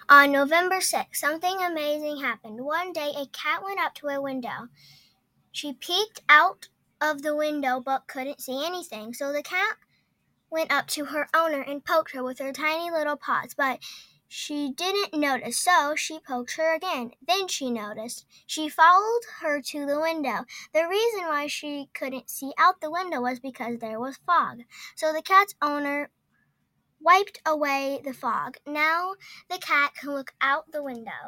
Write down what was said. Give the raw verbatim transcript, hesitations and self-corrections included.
On November sixth, something amazing happened. One day, a cat went up to a window. She peeked out of the window but couldn't see anything. So the cat went up to her owner and poked her with her tiny little paws, but she didn't notice, so she poked her again. Then she noticed. She followed her to the window. The reason why she couldn't see out the window was because there was fog. So the cat's owner wiped away the fog. Now the cat can look out the window.